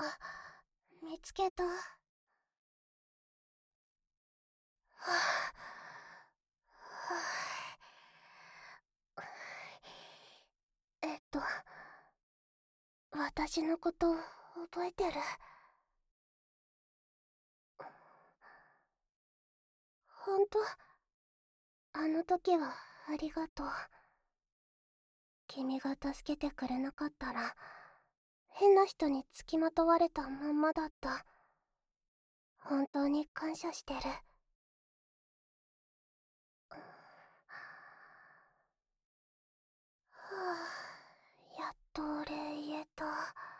あ、見つけた。はあ、はあ、えっと、私のこと覚えてる？ほんと、あの時はありがとう。君が助けてくれなかったら、変な人につきまとわれたまんまだった。本当に感謝してる。はあ、やっとお礼言えた。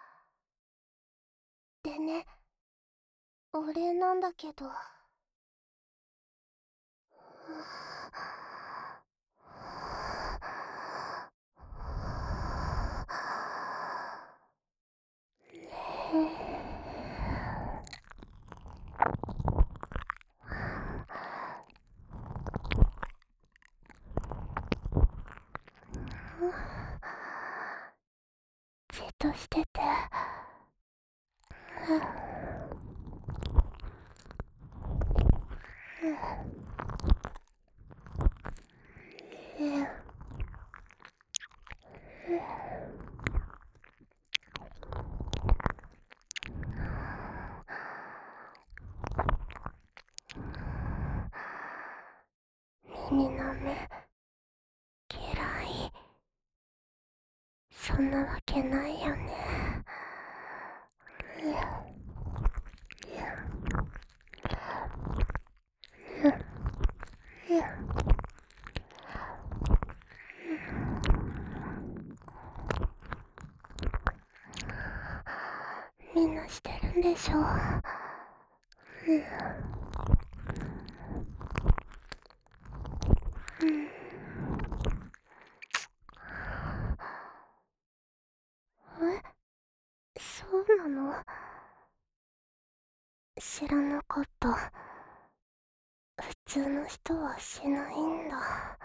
でね、お礼なんだけど。じっとしてて。耳の目嫌い。そんなわけないよね。みんなしてるんでしょ。え、そうなの？知らなかった。普通の人はしないんだ。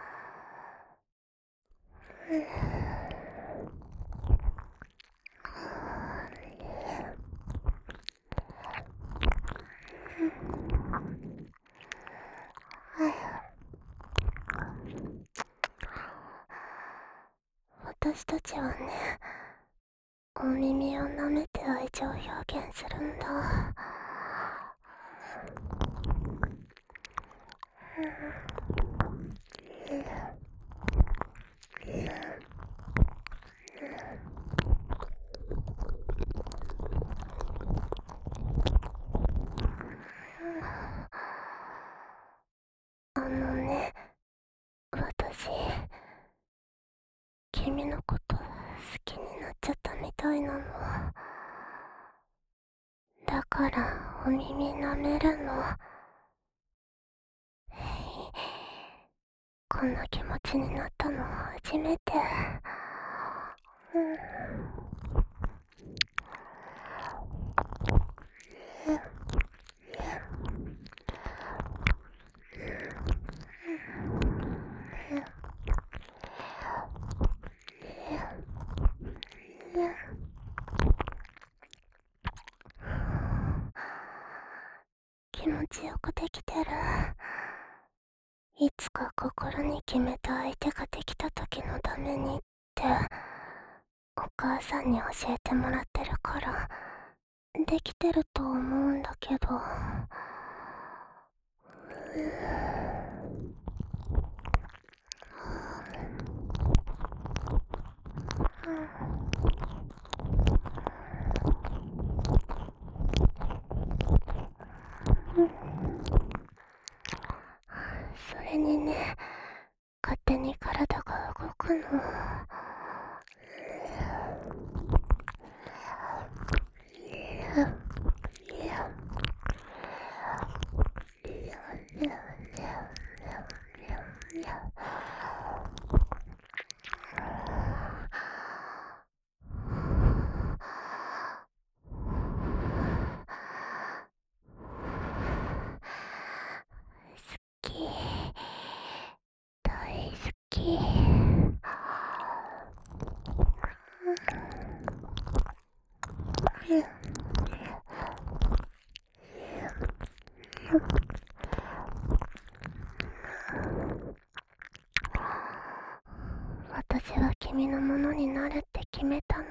私たちはね、お耳を舐めて愛情表現するんだ。あのね、私、君のこと好きになっちゃったみたいなの。だからお耳舐めるの。こんな気持ちになったの初めて。気持ちよくできてる。いつか心に決めた相手ができた時のためにってお母さんに教えてもらってるからできてると思うんだけど。それにね、勝手に体が動くの。好き、大好き。 なるって決めたの。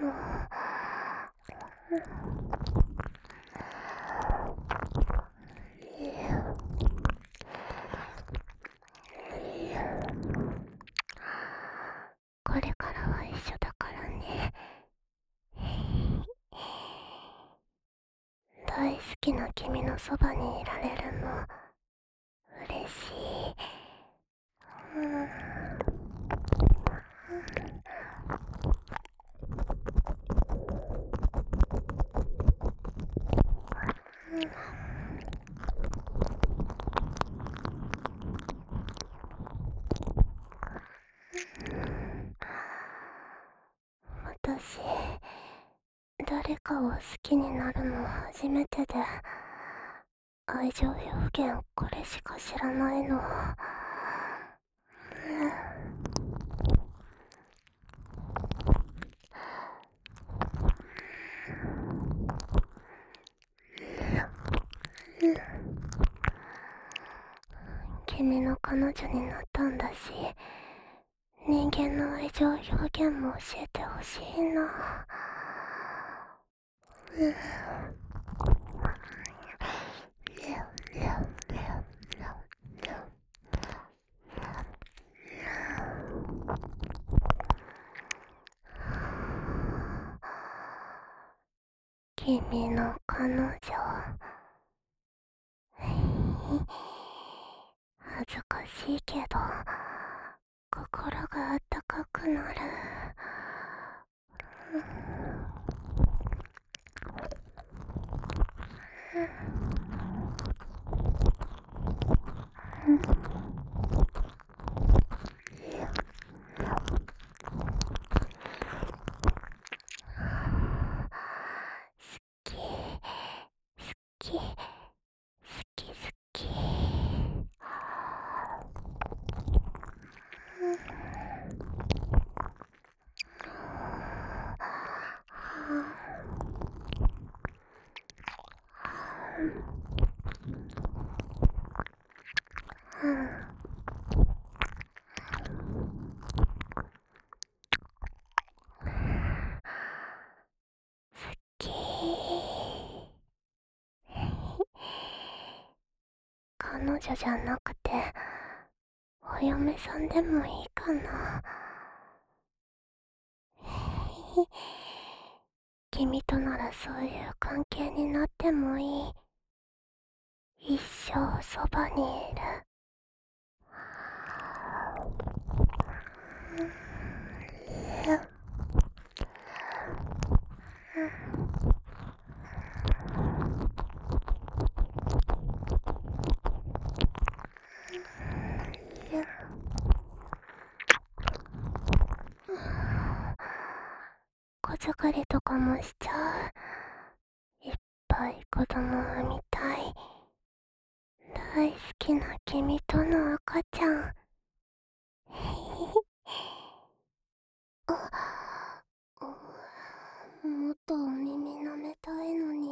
これからは一緒だからね。大好きな君のそばにいられるの嬉しい。私、誰かを好きになるの初めてで、愛情表現これしか知らないの。君の彼女になったんだし、人間の愛情表現も教えてほしいな。君の彼女、恥ずかしいけど心があったかくなる。好き好き好き。好き。彼女じゃなくてお嫁さんでもいいかな。君とならそういう関係になってもいい。一生そばにいる。小作りとかもしちゃう。いっぱい子供産みたい。大好きな君との赤ちゃん。あ、もっとお耳舐めたいのに。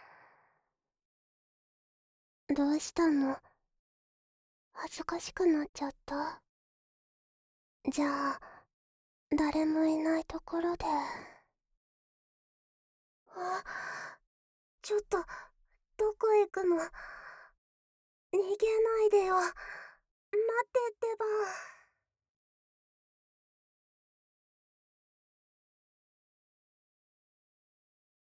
どうしたの？恥ずかしくなっちゃった？じゃあ誰もいないところで。あ、ちょっとどこ行くの？逃げないでよ。